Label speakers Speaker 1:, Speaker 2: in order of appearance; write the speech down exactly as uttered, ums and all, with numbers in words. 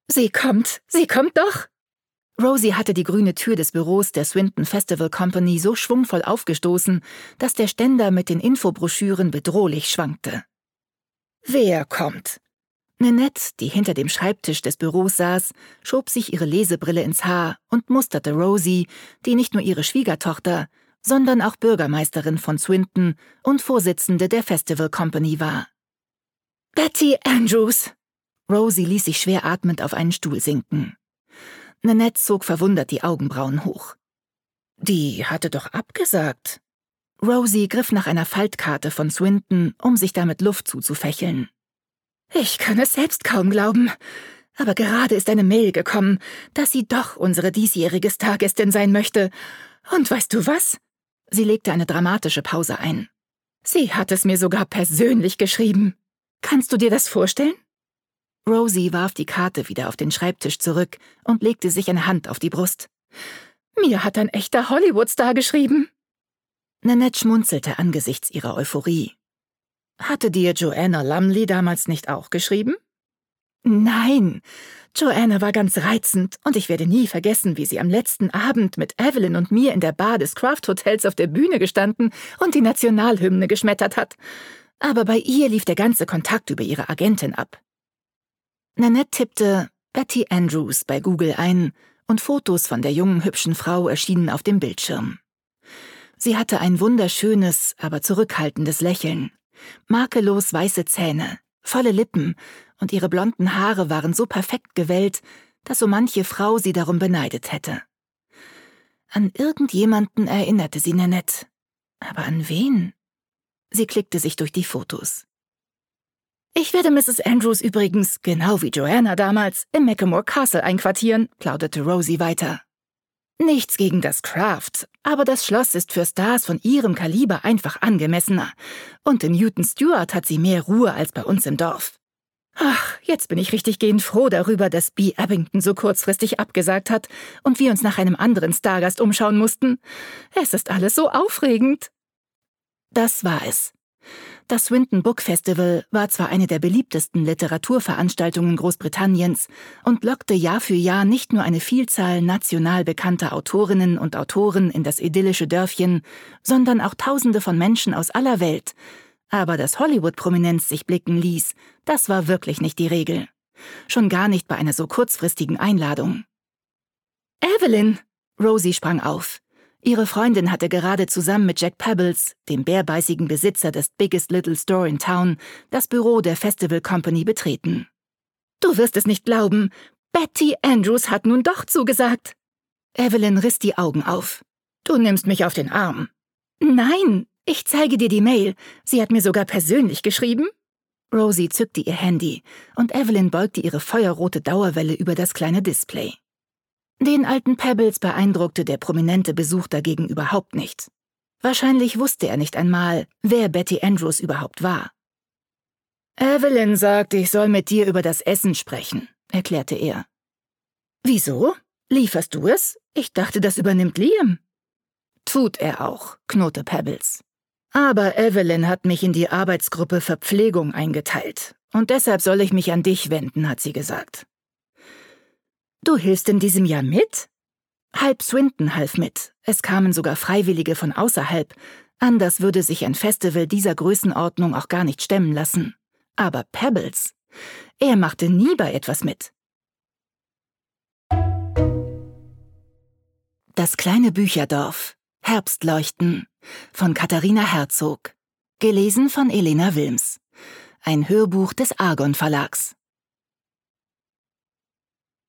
Speaker 1: Sie kommt, sie kommt doch! Rosie hatte die grüne Tür des Büros der Swinton Festival Company so schwungvoll aufgestoßen, dass der Ständer mit den Infobroschüren bedrohlich schwankte. »Wer kommt?« Nanette, die hinter dem Schreibtisch des Büros saß, schob sich ihre Lesebrille ins Haar und musterte Rosie, die nicht nur ihre Schwiegertochter, sondern auch Bürgermeisterin von Swinton und Vorsitzende der Festival Company war. »Betty Andrews!« Rosie ließ sich schwer atmend auf einen Stuhl sinken. Nanette zog verwundert die Augenbrauen hoch. »Die hatte doch abgesagt.« Rosie griff nach einer Faltkarte von Swinton, um sich damit Luft zuzufächeln. »Ich kann es selbst kaum glauben. Aber gerade ist eine Mail gekommen, dass sie doch unsere diesjährige Stargästin sein möchte. Und weißt du was?« Sie legte eine dramatische Pause ein. »Sie hat es mir sogar persönlich geschrieben. Kannst du dir das vorstellen?« Rosie warf die Karte wieder auf den Schreibtisch zurück und legte sich eine Hand auf die Brust. »Mir hat ein echter Hollywood-Star geschrieben.« Nanette schmunzelte angesichts ihrer Euphorie. »Hatte dir Joanna Lumley damals nicht auch geschrieben?« »Nein, Joanna war ganz reizend und ich werde nie vergessen, wie sie am letzten Abend mit Evelyn und mir in der Bar des Kraft Hotels auf der Bühne gestanden und die Nationalhymne geschmettert hat. Aber bei ihr lief der ganze Kontakt über ihre Agentin ab.« Nanette tippte Betty Andrews bei Google ein und Fotos von der jungen, hübschen Frau erschienen auf dem Bildschirm. Sie hatte ein wunderschönes, aber zurückhaltendes Lächeln, makellos weiße Zähne, volle Lippen und ihre blonden Haare waren so perfekt gewellt, dass so manche Frau sie darum beneidet hätte. An irgendjemanden erinnerte sie Nanette. Aber an wen? Sie klickte sich durch die Fotos. »Ich werde Misses Andrews übrigens, genau wie Joanna damals, im Macklemore Castle einquartieren«, plauderte Rosie weiter. »Nichts gegen das Kraft, aber das Schloss ist für Stars von ihrem Kaliber einfach angemessener. Und in Newton Stewart hat sie mehr Ruhe als bei uns im Dorf. Ach, jetzt bin ich richtig gehend froh darüber, dass Bea Abington so kurzfristig abgesagt hat und wir uns nach einem anderen Stargast umschauen mussten. Es ist alles so aufregend.« Das war es. Das Swinton Book Festival war zwar eine der beliebtesten Literaturveranstaltungen Großbritanniens und lockte Jahr für Jahr nicht nur eine Vielzahl national bekannter Autorinnen und Autoren in das idyllische Dörfchen, sondern auch Tausende von Menschen aus aller Welt. Aber dass Hollywood-Prominenz sich blicken ließ, das war wirklich nicht die Regel. Schon gar nicht bei einer so kurzfristigen Einladung. »Evelyn!« Rosie sprang auf. Ihre Freundin hatte gerade zusammen mit Jack Pebbles, dem bärbeißigen Besitzer des Biggest Little Store in Town, das Büro der Festival Company betreten. »Du wirst es nicht glauben, Betty Andrews hat nun doch zugesagt.« Evelyn riss die Augen auf. »Du nimmst mich auf den Arm.« »Nein, ich zeige dir die Mail. Sie hat mir sogar persönlich geschrieben.« Rosie zückte ihr Handy und Evelyn beugte ihre feuerrote Dauerwelle über das kleine Display. Den alten Pebbles beeindruckte der prominente Besuch dagegen überhaupt nicht. Wahrscheinlich wusste er nicht einmal, wer Betty Andrews überhaupt war. »Evelyn sagt, ich soll mit dir über das Essen sprechen«, erklärte er. »Wieso? Lieferst du es? Ich dachte, das übernimmt Liam.« »Tut er auch«, knurrte Pebbles. »Aber Evelyn hat mich in die Arbeitsgruppe Verpflegung eingeteilt. Und deshalb soll ich mich an dich wenden«, hat sie gesagt. »Du hilfst in diesem Jahr mit?« Halb Swinton half mit. Es kamen sogar Freiwillige von außerhalb. Anders würde sich ein Festival dieser Größenordnung auch gar nicht stemmen lassen. Aber Pebbles, er machte nie bei etwas mit. Das kleine Bücherdorf. Herbstleuchten von Katharina Herzog. Gelesen von Elena Wilms. Ein Hörbuch des Argon Verlags.